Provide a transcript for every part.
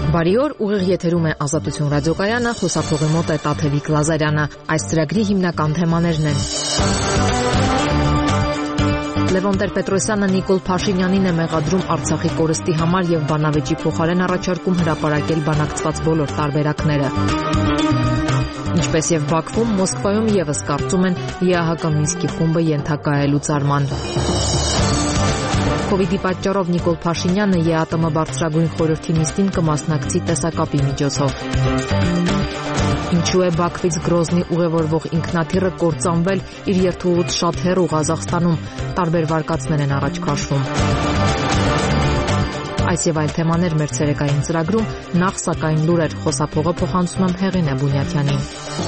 Բարի օր, ուղիղ եթերում է Ազատություն ռադիոկայանը, խոսափողի մոտ է Տաթևիկ Լազարյանը։ Այս ծրագրի հիմնական թեմաներն են. Լևոն Տեր-Պետրոսյանը Նիկոլ Փաշինյանին է մեղադրում Արցախի կորստի համար եւ բանավեճի փոխարեն առաջարկում հրապարակել բանակցված բոլոր տարբերակները։ Ինչպես եւ Բաքվում, Մոսկվայում եւս կարծում են ԵԱՀԿ Մինսկի խումբը ենթակա է լուծարման։ Կովիդի պատճառով Նիկոլ Փաշինյանը ԵԱՏՄ բարձրագույն խորհրդի նիստին կմասնակցի տեսակապի միջոցով։ Ինչու է Բաքվից Գրոզնի ուղևորվող ինքնաթիռը կործանվել իր երթուղուց շատ հեռու Ղազախստանում, տարբեր վարկածներ են առաջ քաշվում։ Այս եւ այլ թեմաներ մեր ցերեկային ծրագրում, նախ սակայն լուրեր, խոսափողը փոխանցում եմ Հեղինե Բունյաթյանին։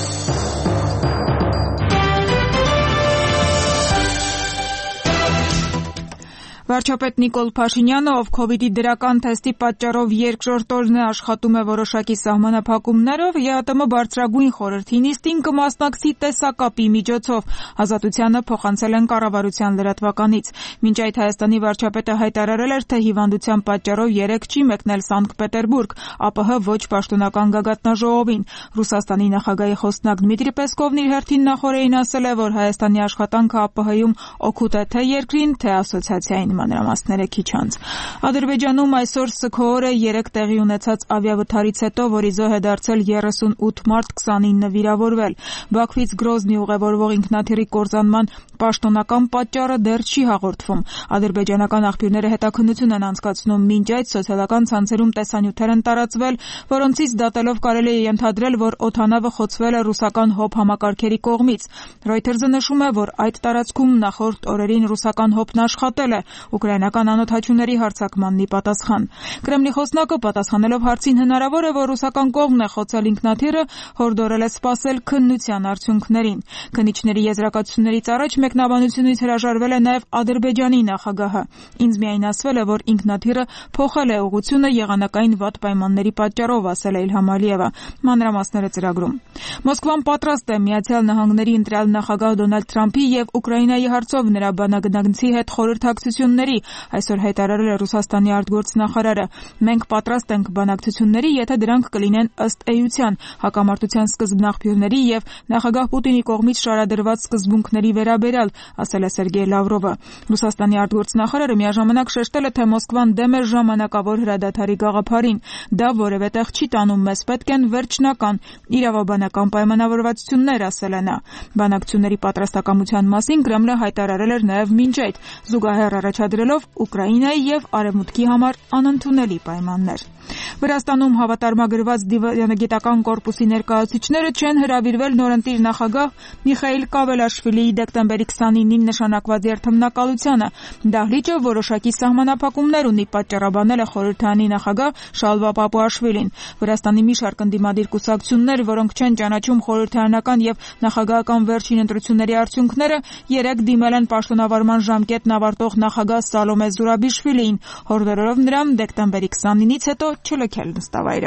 Վարչապետ Նիկոլ Փաշինյանը, ով Կովիդի դրական թեստի պատճառով երկրորդ օրն է աշխատում է որոշակի սահմանափակումներով, ԵԱՏՄ բարձրագույն խորհրդի նիստին կմասնակցի տեսակապի միջոցով, Ազատությանը փոխանցել են կառավարության լրատվականից։ Մինչ այդ Հայաստանի վարչապետը հայտարարել էր, թե հիվանդության պատճառով երեկ չի մեկնել Սանկտ Պետերբուրգ, ԱՊՀ ոչ պաշտոնական գագաթնաժողովին։ Ռուսաստանի նախագահի խոսնակ Դմիտրի Պեսկովն իր հերթին նախորդին ասել է, որ Հայաստանի աշխատանքը ԱՊՀ-ում օգուտ է թե երկրին, թե ասոցիացիային։ Մանրամասները քիչ անց։ Ադրբեջանում այսօր Սքո օրը 3 տեղի ունեցած ավիավթարից հետո, որի զոհ է դարձել 38 մարդ, 29 վիրավորվել։ Բաքվից Գրոզնի ուղևորվող ինքնաթիռի կործանման պաշտոնական պատճառը դեռ չի հաղորդվում։ Ադրբեջանական աղբյուրները հետաքննություն են անցկացնում, մինչ այդ սոցիալական ցանցերում տեսանյութեր են տարածվել, որոնցից դատելով կարելի է ենթադրել, որ օդանավը խոցվել է ռուսական հոբ համակարգերի կողմից։ Reuters-ը նշում է, որ այդ տարածքում նախորդ օրերին ռուսական հոբն աշխատել է ուկրաինական անօդաչուների հարձակմանն ի պատասխան։ Կրեմլի խոսնակը պատասխանելով հարցին հնարավոր է, որ ռուսական կողմն է խոցել ինքնաթիռը, հորդորել է սպասել քննության արդյունքներին։ Քննիչների եզրակացություններից առաջ մեկնաբանությունից հրաժարվել է նաև Ադրբեջանի նախագահը։ Ինձ միայն ասվել է, որ ինքնաթիռը փոխել է ուղղությունը եղանակային վատ պայմանների պատճառով, ասել է Իլհամ Ալիևը։ Մանրամասները ծրագրում։ Մոսկվան պատրաստ է Միացյալ Նահանգների ընտրյալ նախագահ Դոնալդ Թրամփի եւ Ուկրաինայի հարցով նրա բանագնացի հետ խորհրդակցությունների, այսօր հայտարարել է Ռուսաստանի արտգործնախարարը։ Մենք պատրաստ ենք բանակցությունների, եթե դրանք կլինեն ըստ էության, հակամարտության սկզբնաղբյուրների եւ նախագահ Պուտինի կողմից շարադրված սկզբունքների վերաբերյալ, ասել է Սերգեյ Լավրովը։ Ռուսաստանի արտգործնախարարը միաժամանակ շեշտել է, թե Մոսկվան դեմ է ժամանակավոր հրադադարի գաղափարին։ Դա որևէ տեղ չի տանում, մեզ պետք են վերջնական իրավաբանական պայմանավորվածություններ, ասել է նա։ Բանակցությունների պատրաստակամության մասին Կրեմլը հայտարարել էր նաև մինչ այդ, զուգահեռ առաջադրելով Ուկրաինայի եւ Արևմուտքի համար անընդունելի պայմաններ։ Վրաստանում հավատարմագրված դիվանագիտական կորպուսի ներկայացուցիչները չեն հրավիրվել նորընտիր նախագահ Միխայիլ Կավելաշվիլիի դեկտեմբերի 29-ին նշանակված երթմնակալությանը։ Դահլիճը որոշակի սահմանափակումներ ունի, պատճառաբանել է խորհրդարանի նախագահ Շալվա Պապուաշվիլին։ Վրաստանի մի շարք ընդդիմադիր կուսակցություններ, որոնք չեն ճանաչում խորհրդարանական եւ նախագահական վերջին ընտրությունների արդյունքները, երեք դիմել են պաշտոնավարման ժամկետն ավարտող նախագահ Սալոմե Զուրաբիշվիլիին, հորդորելով նրան դեկտեմբերի 29-ից հետո չլքել նստավայրը։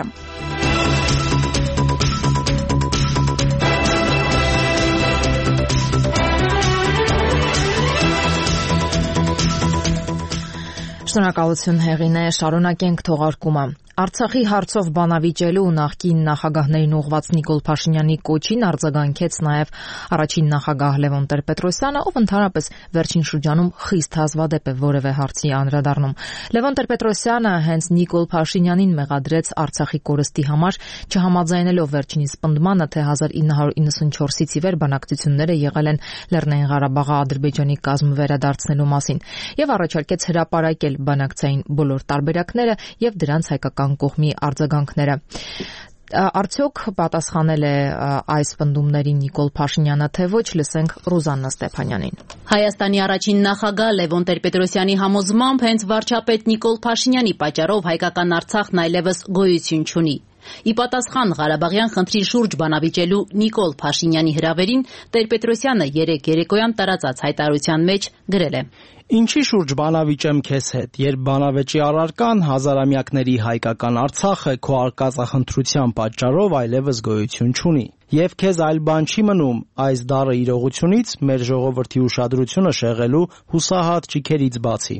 Շնորհակալություն Հեղինե, շարունակենք թողարկումը։ Արցախի հարցով բանավիճելու նախկին նախագահներին ուղղված Նիկոլ Փաշինյանի կոչին արձագանքեց նաև առաջին նախագահ Լևոն Տեր-Պետրոսյանը, ով ընդհանրապես վերջին շրջանում խիստ հազվադեպ է որևէ հարցի անդրադառնում։ Լևոն Տեր-Պետրոսյանը հենց Նիկոլ Փաշինյանին մեղադրեց Արցախի կորստի համար, չհամաձայնելով վերջինիս պնդմանը, թե 1994-ից ի վեր բանակցությունները եղել են Լեռնային Ղարաբաղը Ադրբեջանի կազմ վերադարձնելու մասին, եւ առաջարկեց հրապարակել բանակցային բոլոր տարբերակները եւ դրանց հայկական կողմի արձագանքները։ Արդյոք պատասխանել է այս պնդումներին Նիկոլ Փաշինյանը, թե ոչ, լսենք Ռուզաննա Ստեփանյանին։ Հայաստանի առաջին նախագահ Լևոն Տեր-Պետրոսյանի համոզմամբ հենց վարչապետ Նիկոլ Փաշինյանի պատճառով հայկական Արցախն այլևս գոյություն չունի։ Ի պատասխան Ղարաբաղյան խնդրի շուրջ բանավիճելու Նիկոլ Փաշինյանի հրավերին Տեր-Պետրոսյանը երեկ երեկոյան տարածած հայտարարության մեջ գրել է. Ինչի շուրջ բանավիճեմ քեզ հետ, երբ բանավեճի առարկան հազարամյակների հայկական Արցախը քո արկածախնդրության պատճառով այլևս գոյություն չունի։ Եվ քեզ այլ բան չի մնում այս դառը իրողությունից մեր ժողովրդի ուշադրությունը շեղելու հուսահատ ճիգերից բացի։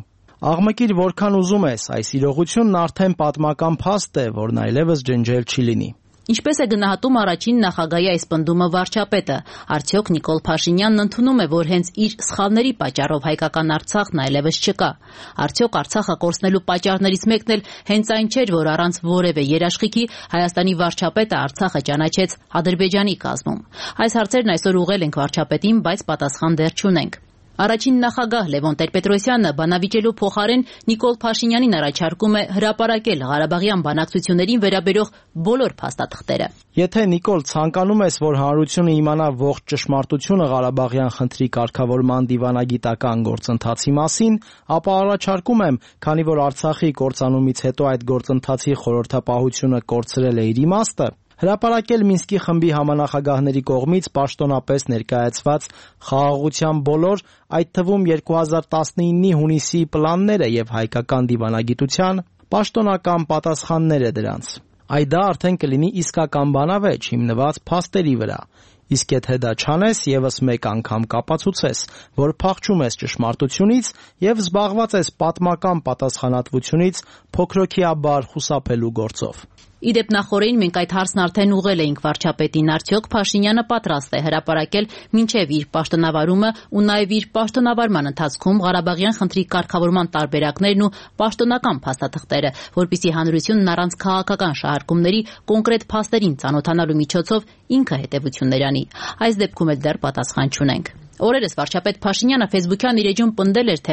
Աղմկիր որքան ուզում ես, այս իրողությունն արդեն պատմական փաստ է, որն այլևս ջնջել չի լինի։ Ինչպես է գնահատում առաջին նախագահի այս պնդումը վարչապետը, արդյոք Նիկոլ Փաշինյանն ընդունում է, որ հենց իր սխալների պատճառով հայկական Արցախն այլևս չկա։ Արդյոք Արցախը կորցնելու պատճառներից մեկն էլ հենց այն չէր, որ առանց որևէ երաշխիքի Հայաստանի վարչապետը Արցախը ճանաչեց Ադրբեջանի կազմում։ Այս հարցերն այսօր ուղղել ենք վարչապետին, բայց պատասխան դեռ չունենք։ Առաջին նախագահ Լևոն Տեր-Պետրոսյանը բանավիճելու փոխարեն Նիկոլ Փաշինյանին առաջարկում է հրապարակել Ղարաբաղյան բանակցություններին վերաբերող բոլոր փաստաթղթերը։ Եթե Նիկոլ ցանկանում ես, որ հանրությունը իմանա ողջ ճշմարտությունը Ղարաբաղյան խնդրի կարգավորման դիվանագիտական գործընթացի մասին, ապա առաջարկում եմ, քանի որ Արցախի կործանումից հետո այդ գործընթացի խորհրդապահությունը կորցրել է իր իմաստը, հրապարակել Մինսկի խմբի համանախագահների կողմից պաշտոնապես ներկայացված խաղաղության բոլոր, այդ թվում 2019-ի հունիսի պլանները եւ հայկական դիվանագիտության պաշտոնական պատասխանները դրանց։ Այդ դա արդեն կլինի իսկական բանավեճ հիմնված փաստերի վրա։ Իսկ եթե դա չանես, եւս մեկ անգամ կապացուցես, որ փախչում ես ճշմարտությունից եւ զբաղված ես պատմական պատասխանատվությունից փոքրոքիաբար խուսափելու գործով։ Իդեպ նախորդին մենք այդ հարցն արդեն ուղղել էինք վարչապետին, արդյոք Փաշինյանը պատրաստ է հրապարակել մինչև իր պաշտոնավարումը ու նաև իր պաշտոնավարման ընթացքում Ղարաբաղյան խնդրի կարգավորման տարբերակներն ու պաշտոնական փաստաթղթերը, որպեսզի հանրությունն առանց քաղաքական շահարկումների կոնկրետ փաստերին ծանոթանալու միջոցով ինքը հետևություններ անի։ Այս դեպքում էլ դեռ պատասխան չունենք։ Օրերս վարչապետ Փաշինյանը Facebook-յան իր էջում պնդել էր, թե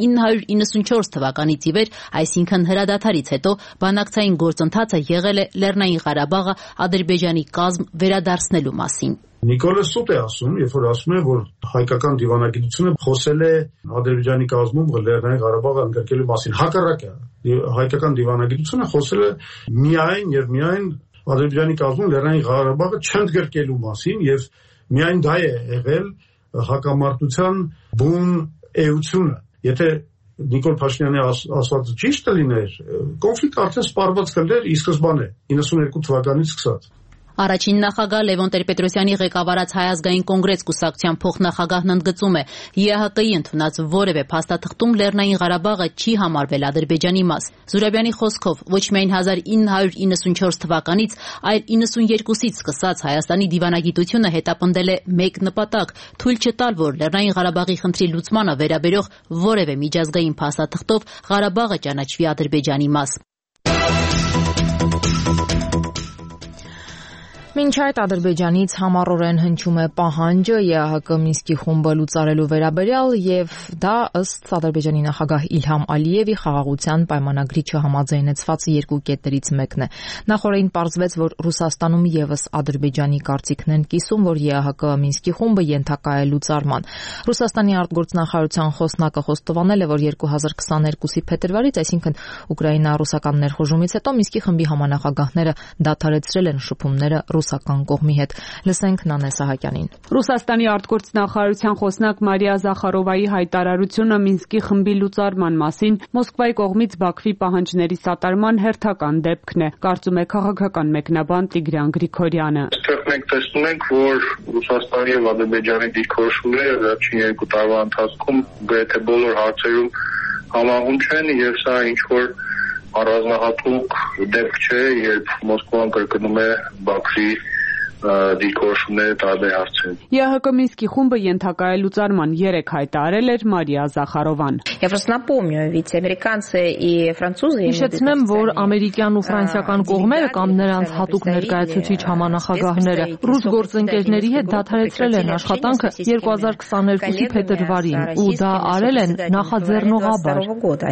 1994 թվականից ի վեր, այսինքն հրադադարից հետո, բանակցային գործընթացը եղել է Լեռնային Ղարաբաղը Ադրբեջանի կազմ վերադարձնելու մասին։ Նիկոլը սուտ է ասում, երբ որ ասում է, որ հայկական դիվանագիտությունը խոսել է Ադրբեջանի կազմում Լեռնային Ղարաբաղը ընդգրկելու մասին։ Հակառակը, հայկական դիվանագիտությունը խոսել է միայն եւ միայն Ադրբեջանի կազմում Լեռնային Ղարաբաղը չընդգրկելու մասին եւ միայն դա է եղել հակամարտության բուն էությունը։ Եթե Նիկոլ Փաշինյանի ասվածը ճիշտ լիներ, կոնֆլիկտը արդեն սպառված կլներ ի սկզբանե 92 թվականից սկսած։ Առաջին նախագահ Լևոն Տեր-Պետրոսյանի ղեկավարած Հայ ազգային կոնգրես կուսակցության փոխնախագահն ընդգծում է, ԵԱՀԿ-ի ընդունած որևէ փաստաթղթում Լեռնային Ղարաբաղը չի համարվել Ադրբեջանի մաս։ Զուրաբյանի խոսքով, ոչ միայն 1994 թվականից, այլ 92-ից սկսած Հայաստանի դիվանագիտությունը հետապնդել է մեկ նպատակ՝ թույլ չտալ, որ Լեռնային Ղարաբաղի խնդրի լուծմանը վերաբերող որևէ միջազգային փաստաթղթով Ղարաբաղը ճանաչվի Ադրբեջանի մաս։ Մինչ այդ Ադրբեջանից համառորեն հնչում է պահանջը ԵԱՀԿ Մինսկի խումբը լուծարելու վերաբերյալ եւ դա ըստ Ադրբեջանի նախագահ Իլհամ Ալիևի խաղաղության պայմանագրի չհամաձայնեցված երկու կետերից մեկն է։ Նախորդին պարզվեց, որ Ռուսաստանում եւս Ադրբեջանի կարծիքն են կիսում, որ ԵԱՀԿ Մինսկի խումբը ենթակա է լուծարման։ Ռուսաստանի արտգործնախարարության խոսնակը խոստովանել է, որ 2022-ի փետրվարից, այսինքն Ուկրաինա-ռուսական ներխուժումից հետո Մինսկի խմբի համանախագահները դադարեցրել են շփումները ռուսական կողմի հետ։ Լսենք Նանե Սահակյանին։ Ռուսաստանի արտգործնախարարության խոսնակ Մարիա Զախարովայի հայտարարությունը Մինսկի խմբի լուծարման մասին Մոսկվայի կողմից Բաքվի պահանջների սատարման հերթական դեպքն է, կարծում է քաղաքական մեկնաբան Տիգրան Գրիգորյանը։ Այստեղ մենք տեսնում ենք, որ Ռուսաստանի եւ Ադրբեջանի դիրքորոշումները վերջին 2 տարվա ընթացքում գրեթե բոլոր հարցերում համահունչ են եւ սա ինչ որ առանձնահատուկ դեպք չէ, երբ Մոսկվան կրկնում է Բաքվի դիրքորոշումները տարբեր հարցերում։ ԵԱՀԿ Մինսկի խումբը ենթակա է լուծարման 3 հայտարարել էր Մարիա Զախարովան։ Հիշեցնեմ, որ ամերիկյան ու ֆրանսիական կողմերը կամ նրանց հատուկ ներկայացուցիչ համանախագահները ռուս գործընկերների հետ դադարեցրել են աշխատանքը 2022-ի փետրվարին ու դա արել են նախաձեռնողաբար։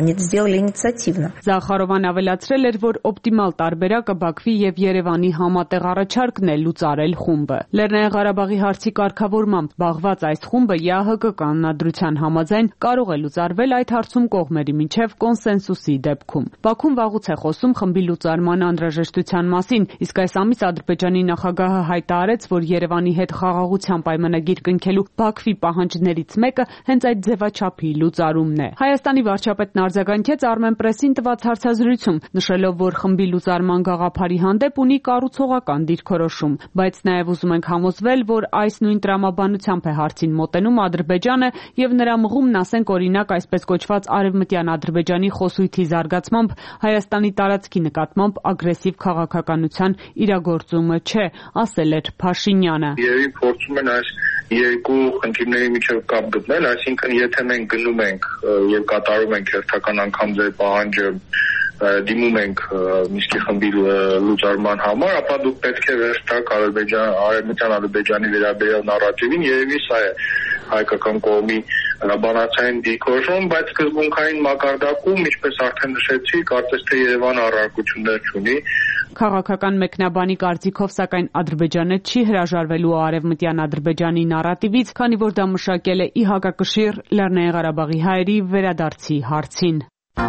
Զախարովան ավելացրել էր, որ օպտիմալ տարբերակը Բաքվի եւ Երևանի համատեղ առաջարկն է լուծարել խումբը։ Լեռնային Ղարաբաղի հարցի կարգավորմամբ զբաղված այս խումբը ԵԱՀԿ կանոնադրության համաձայն կարող է լուծարվել այդ հարցում կողմերի միջև կոնսենսուսի դեպքում։ Բաքուն վաղուց է խոսում խմբի լուծարման անհրաժեշտության մասին, իսկ այս ամիս Ադրբեջանի նախագահը հայտարարեց, որ Երևանի հետ խաղաղության պայմանագիր կնքելու Բաքվի պահանջներից մեկը հենց այդ ձևաչափի լուծարումն է։ Հայաստանի վարչապետն արձագանքեց Armenpress-ին տված հարցազրույցում, նշելով, որ խմբի լուծարման գաղափարի հանդեպ ունի կառուցողական դիրքորոշում, բայց բայց նաև ուզում ենք համոզվել, որ այս նույն տրամաբանությամբ է հարցին մոտենում Ադրբեջանը եւ նրա մղումն, ասենք օրինակ, այսպես կոչված Արևմտյան Ադրբեջանի խոսույթի զարգացմամբ Հայաստանի տարածքի նկատմամբ ագրեսիվ քաղաքականության իրագործումը չէ, ասել էր Փաշինյանը։ Երևի փորձում են այս երկու խնդիրների միջև կապ գտնել, այսինքն եթե մենք գնում ենք եւ կատարում ենք հերթական անգամ ձեր պահանջը դիմում ենք Մինսկի խմբի լուծարման համար, ապա դուք պետք է վերջ տաք Արևմտյան Ադրբեջանի վերաբերյալ նարատիվին, երևի սա է հայկական կողմի բանացային դիրքորոշում, բայց սկզբունքային մակարդակում, ինչպես արդեն նշեցի, կարծես թե Երևանը առարկություններ չունի։ Քաղաքական մեկնաբանի կարծիքով, սակայն Ադրբեջանը չի հրաժարվելու Արևմտյան Ադրբեջանի նարատիվից, քանի որ դա մշակել է ի հակակշիռ Լեռնային Ղարաբաղի հայերի վերադարձի հարցին։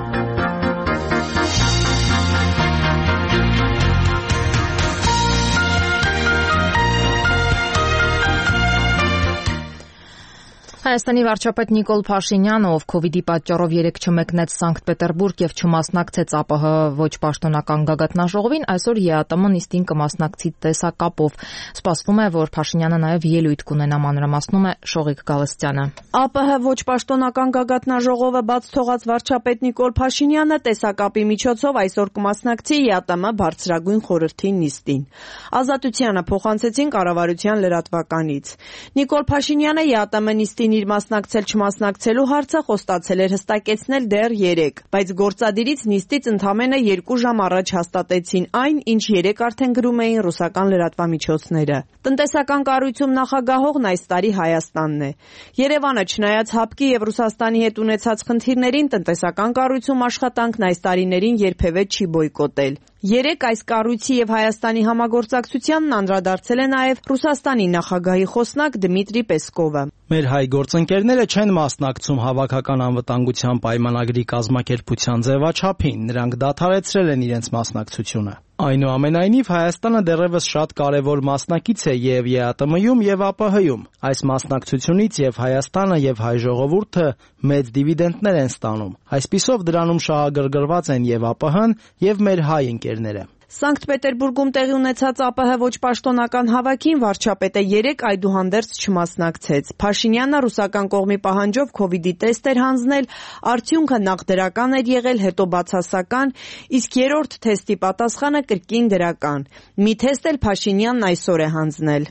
Հայաստանի վարչապետ Նիկոլ Փաշինյանը, ով COVID-ի պատճառով երեկ չմեկնեց Սանկտ Պետերբուրգ եւ չմասնակցեց ԱՊՀ ոչ պաշտոնական գագաթնաժողովին, այսօր ԵԱՏՄ նիստին կմասնակցի տեսակապով։ Սպասվում է, որ Փաշինյանը նաեւ ելույթ կունենա, մանրամասնում է Շողիկ Գալստյանը։ ԱՊՀ ոչ պաշտոնական գագաթնաժողովը բաց թողած վարչապետ Նիկոլ Փաշինյանը տեսակապի միջոցով այսօր կմասնակցի ԵԱՏՄ բարձրագույն խորհրդի նիստին։ Ազատությանը փոխանցեցին կառավարության լրատվականից։ Նիկոլ Փաշինյանը ԵԱՏՄ նիստին իր մասնակցել-չմասնակցելու հարցը խոստացել էր հստակեցնել դեռ երեկ, բայց գործադիրից նիստից ընդամենը 2 ժամ առաջ հաստատեցին այն, ինչ երեկ արդեն գրում էին ռուսական լրատվամիջոցները։ Տնտեսական կառույցում նախագահողն այս տարի Հայաստանն է։ Երևանը, չնայած ՀԱՊԿ-ի եւ Ռուսաստանի հետ ունեցած խնդիրներին, տնտեսական կառույցում աշխատանքն այս տարիներին երբևէ չի բոյկոտել։ Երեկ այս կառույցի եւ Հայաստանի համագործակցությանն անդրադարձել է նաեւ Ռուսաստանի նախագահի խոսնակ Դմիտրի Պեսկովը։ Մեր հայ գործընկերները չեն մասնակցում հավաքական անվտանգության պայմանագրի կազմակերպության ձևաչափին, նրանք դադարեցրել են իրենց մասնակցությունը։ Այնուամենայնիվ Հայաստանը դեռևս շատ կարևոր մասնակից է եւ ԵԱՏՄ-ում եւ ԱՊՀ-ում։ Այս մասնակցությունից եւ Հայաստանը եւ հայ ժողովուրդը մեծ դիվիդենտներ են ստանում։ Այսպիսով դրանում շահագրգռված են եւ ԱՊՀ-ն եւ մեր հայ ընկերները։ Սանկտ Պետերբուրգում տեղի ունեցած ԱՊՀ ոչ պաշտոնական հավաքին վարչապետը երեկ այդուհանդերձ չմասնակցեց։ Փաշինյանը ռուսական կողմի պահանջով COVID-ի տեստ էր հանձնել, արդյունքը նախ դրական էր եղել, հետո բացասական, իսկ երրորդ թեստի պատասխանը կրկին դրական։ Մի թեստ էլ Փաշինյանն այսօր է հանձնել։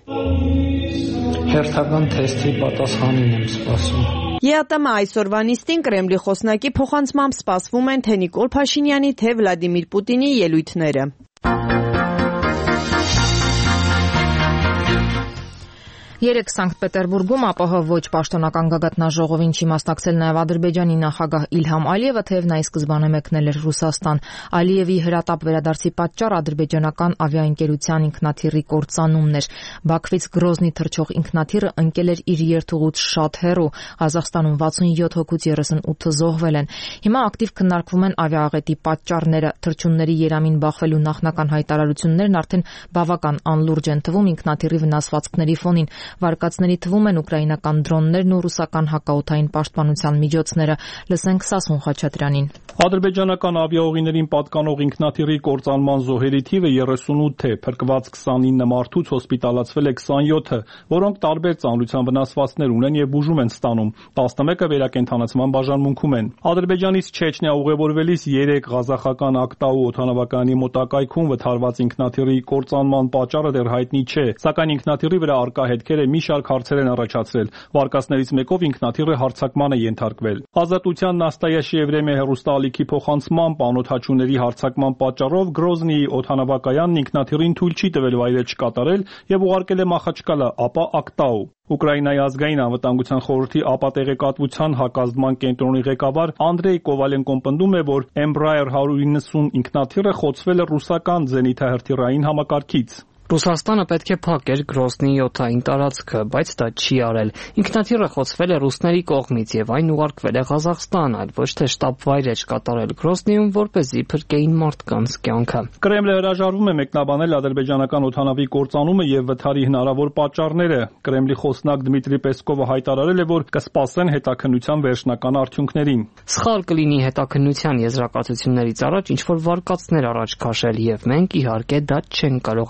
Հերթական թեստի պատասխանին եմ սպասում։ ԵԱՏՄ այսօրվա նիստին Կրեմլի խոսնակի փոխանցմամբ սպասվում են թե Նիկոլ Փաշինյանի, թե Վլադիմիր Պուտինի ելույթները։ Երեկ Սանկտ Պետերբուրգում ԱՊՀ ոչ պաշտոնական գագաթնաժողովին չի մասնակցել նաև Ադրբեջանի նախագահ Իլհամ Ալիևը, թեև նա ի սկզբանե մեկնել էր Ռուսաստան։ Ալիևի հրատապ վերադարձի պատճառ ադրբեջանական ավիաընկերության ինքնաթիռի կործանումն էր։ Բաքվից Գրոզնի թռչող ինքնաթիռը ընկել էր իր երթուղուց շատ հեռու։ Ղազախստանում 67 հոգուց 38-ը զոհվել են։ Հիմա ակտիվ քննարկվում են ավիաաղետի պատճառները։ Թռչունների երամին բախվելու նախնական հայտարարություններն արդեն բավական անլուրջ են թվում ինքնաթիռի վնասվածքների ֆոնին։ Վարկածների թվում են ուկրաինական դրոններն ու ռուսական հակաօդային պաշտպանության միջոցները։ Լսենք Սասուն Խաչատրյանին։ Ադրբեջանական ավիաուղիներին պատկանող ինքնաթիռի կործանման զոհերի թիվը 38 է, փրկված 29 մարդուց հոսպիտալացվել է 27-ը, որոնք տարբեր ծանրության վնասվածքներ ունեն եւ բուժում են ստանում։ 11-ը վերակենդանացման բաժանմունքում են։ Ադրբեջանից Չեչնիա ուղևորվելիս 3 ղազախական Ակտաու օդանավակայանի մոտակայքում վթարված ինքնաթիռի կործանման պատճառը դեռ հայտնի չէ, սակայն ինքնաթիռի վրա արկա հետքերը մի շարք հարցեր են առաջացրել։ Վարկածներից մեկով ինքնաթիռը հարձակման է ենթարկվել։ Ազատության Նաստայաշ Եվրեմիա հեռուստաալիքի փոխանցմամբ անօդաչուների հարձակման պատճառով Գրոզնիի օդանավակայանն ինքնաթիռին թույլ չի տվել վայրէջք կատարել եւ ուղարկել է Մախաչկալա, ապա Ակտաու։ Ուկրաինայի ազգային անվտանգության խորհրդի ԱՊԱ տեղեկատվության հակազդման կենտրոնի ղեկավար Անդրեյ Կովալենկոն պնդում է, որ Embraer 190 ինքնաթիռը խոցվել է ռուսական զենիթահրթիռային համակարգից։ Ռուսաստանը պետք է փակեր Գրոզնիի օդային տարածքը, բայց դա չի արել։ Ինքնաթիռը խոցվել է ռուսների կողմից եւ այն ուղարկվել է Ղազախստան, այլ ոչ թե շտաբ վայրեջ կատարել Գրոզնիում, որպեսզի փրկեին մարդկանց կյանքը։ Կրեմլը հրաժարվում է մեկնաբանել ադրբեջանական օդանավի կործանումը եւ վթարի հնարավոր պատճառները։ Կրեմլի խոսնակ Դմիտրի Պեսկովը հայտարարել է, որ կսպասեն հետաքննության վերջնական արդյունքներին։ Սխալ կլինի հետաքննության եզրակացություններից առաջ ինչ-որ վարկածներ առաջ քաշել եւ մենք իհարկե դա չենք կարող անել։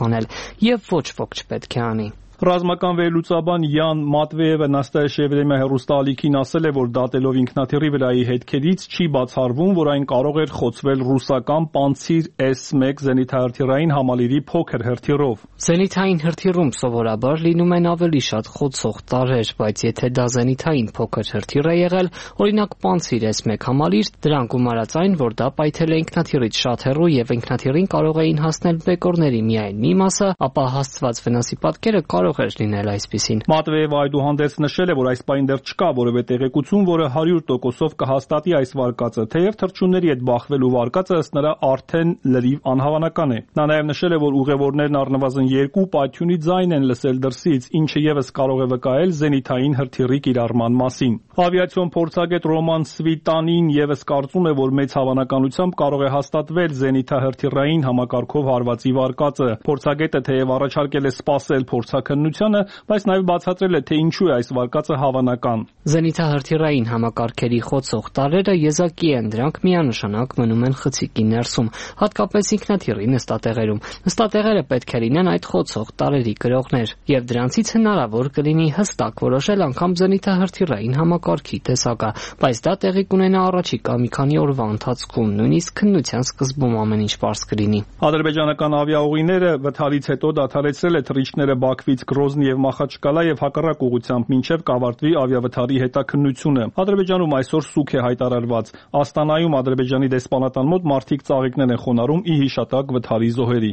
եւ ոչ ոք չպետք է անի։ Ռազմական վերլուծաբան Յան Մատվեևը «Նաստայեշ Եվրեմիա» հեռուստաալիքին ասել է, որ դատելով ինքնաթիռի վրայի հետքերից չի բացառվում, որ այն կարող էր խոցվել ռուսական Պանցիր S-1 զենիթահրթիռային համալիրի փոքր հրթիռով։ Զենիթային հրթիռում սովորաբար լինում են ավելի շատ խոցող տարրեր, բայց եթե դա զենիթային փոքր հրթիռ է եղել, օրինակ Պանցիր S-1 համալիր, դրան գումարած այն, որ դա պայթել է ինքնաթիռից շատ հեռու եւ ինքնաթիռին կարող էին հասնել բեկորների միայն մի մասը, ապա հասցված վնասի պատկերը կարող էր լինել այսպիսին։ Մատվեևը այդուհանդերձ նշել է, որ այս պահին դեռ չկա որևէ տեղեկություն, որը 100%-ով կհաստատի այս վարկածը, թեև թռչունների հետ բախվելու վարկածը ըստ նրա արդեն լրիվ անհավանական է։ Նա նաև նշել է, որ ուղևորներն առնվազն 2 պայթյունի ձայն են լսել դրսից, ինչը եւս կարող է վկայել զենիթային հրթիռի կիրառման մասին։ Ավիացիոն փորձագետ Ռոման Սվիտանին եւս կարծում է, որ մեծ հավանականությամբ կարող է հաստատվել զենիթահրթիռային համակարգով հարվածի վարկածը։ Փորձագետը թեև առաջարկել է սպասել փորձաքննությանը, բայց նաև բացատրել է, թե ինչու է այս վարկածը հավանական։ Զենիթահրթիռային համակարգերի խոցող տարրերը եզակի են, դրանք միանշանակ մնում են խցիկի ներսում, հատկապես ինքնաթիռի նստատեղերում։ Նստատեղերը պետք է լինեն այդ խոցող տարրերի գրողներ, եւ դրանցից հնարավոր կլինի հստակ որոշել անգամ զենիթահրթիռային համակարգի տեսակը, բայց դա տեղի կունենա առաջիկա մի քանի օրվա ընթացքում, նույնիսկ քննության սկզբում ամեն ինչ պարզ կլինի։ Ադրբեջանական ավիաուղիները վթարից հետո դադարեցրել է թռիչքները Բաքվից Գրոզնի եւ Մախաչկալա եւ հակառակ ուղղությամբ մինչեւ կավարտվի ավիավթարի հետաքննությունը։ Ադրբեջանում այսօր սուգ է հայտարարված։ Աստանայում Ադրբեջանի դեսպանատան մոտ մարդիկ ծաղիկներ են խոնարհում ի հիշատակ վթարի զոհերի։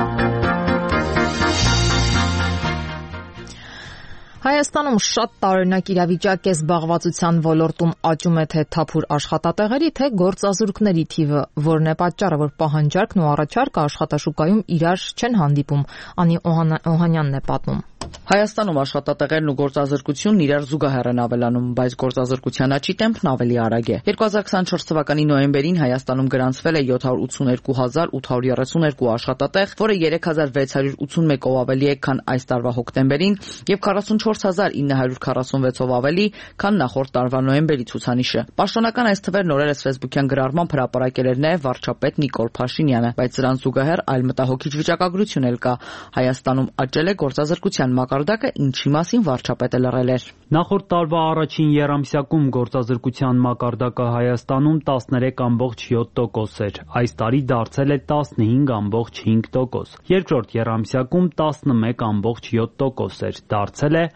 Հայաստանում շատ տարօրինակ իրավիճակ է, զբաղվածության ոլորտում աճում է թե թափուր աշխատատեղերի, թե գործազուրկների թիվը, որն է պատճառը, որ պահանջարկն ու առաջարկը աշխատաշուկայում իրար չեն հանդիպում, Անի Օհանյանն է պատմում։ Հայաստանում աշխատատեղերն ու գործազրկությունն իրար զուգահեռ են ավելանում, բայց գործազրկության աճի տեմպն ավելի արագ է։ 2024 թվականի նոյեմբերին Հայաստանում գրանցվել է 782,832 աշխատատեղ, որը 3681-ով ավելի է, քան այս տարվա հոկտեմբերին, եւ 44946-ով ավելի, քան նախորդ տարվա նոյեմբերի ցուցանիշը։ Պաշտոնական այս թվերն օրերս Facebook-յան գրառմամբ հրապարակել էր նաեւ վարչապետ Նիկոլ Փաշինյանը, բայց սրան զուգահեռ այլ մտահոգիչ վիճակագրություն էլ կա։ Հայաստանում աճել է գործազրկության մակարդակը, ինչի մասին վարչապետը լռել էր։ Նախորդ տարվա առաջին եռամսյակում գործազրկության մակարդակը Հայաստանում 13.7% էր, այս տարի դարձել է 15.5%։ Երկրորդ եռամսյակում 11.7% էր, դարձել է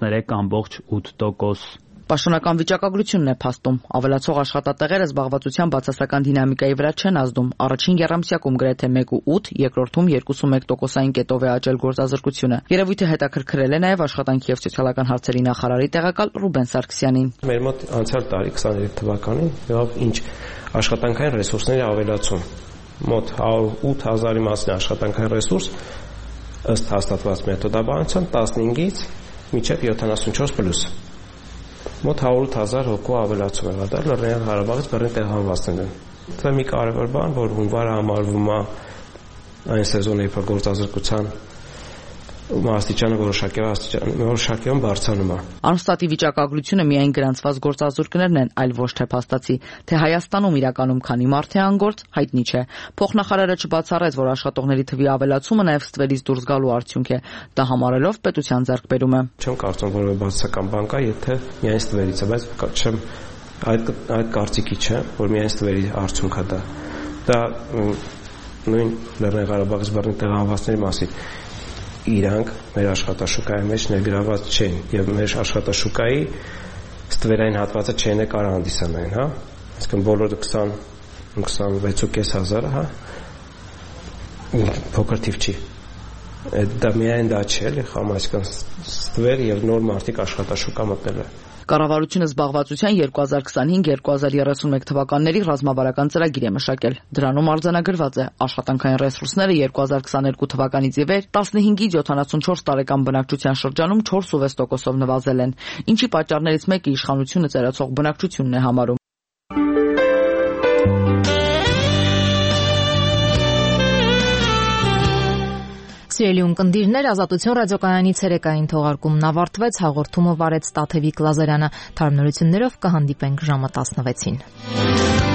13.8%։ Պաշտոնական վիճակագրությունն է փաստում։ Ավելացող աշխատատեղերը զբաղվածության բացասական դինամիկայի վրա չեն ազդում։ Առաջին եռամսյակում գրեթե 1.8, երկրորդում 2.1%-ային կետով է աճել գործազրկությունը։ Երևույթը հետաքրքրել է նաև աշխատանքի եւ սոցիալական հարցերի նախարարի տեղակալ Ռուբեն Սարգսյանին։ Մեր մոտ անցյալ տարի 23 թվականին եղավ ինչ աշխատանքային ռեսուրսների ավելացում։ Մոտ 8000-ի մասին աշխատանքային ռեսուրս ըստ հաստատված մեթոդաբանության 15-ից մինչև 74+։ Մոտ 100,000 հոգու ավելացում է եղել Լեռնային Ղարաբաղից բռնի տեղահանվածներին։ Դա մի կարևոր բան, որ հունվարը համարվում է այն սեզոնի, երբ գործազրկության աստիճանը որոշակիորեն բարձրանում է։ Անստատի վիճակագրությունը միայն գրանցված գործազուրկներն են, այլ ոչ թե փաստացի, թե Հայաստանում իրականում քանի մարդ է անգործ, հայտնի չէ։ Փոխնախարարը չբացառեց, որ աշխատողների թվի ավելացումը նաև ստվերից դուրս գալու արդյունք է, դա համարելով պետության ձեռքբերումը։ Չեմ կարծում, որ բացասական բան կա, եթե միայն ստվերից է, բայց չեմ այդ կարծիքի չէ, որ միայն ստվերի արդյունք է դա։ Դա նույն Լեռնային Ղարաբաղից բռնի տեղահանվածների մասին իրանք մեր աշխատաշուկայի մեջ ներգրաված չեն եւ մեր աշխատաշուկայի ստվերային հատվածը չեն կարող հանդիսանային, հա։ Այսինքն բոլորը 20-26,500, հա։ Փոքր թիվ չի։ Դա միայն դա չէ, խամ այսինքն ստվեր եւ նոր մարդիկ աշխատաշուկա մտնել է։ Կառավարությունը զբաղվածության 2025-2031 թվականների ռազմավարական ծրագիր է մշակել։ Դրանում արձանագրված է աշխատանքային ռեսուրսները 2022 թվականից ի վեր 15-ից 74 տարեկան բնակչության շրջանում 4.6%-ով նվազել են, ինչի պատճառներից մեկը իշխանությունը ծերացող բնակչությունն է համարում։ Սիրելի ունկնդիրներ, Ազատություն ռադիոկայանի ցերեկային թողարկումն ավարտվեց, հաղորդումը վարեց Տաթևիկ Լազարյանը։ Թարմնություններով կհանդիպենք ժամը 16-ին։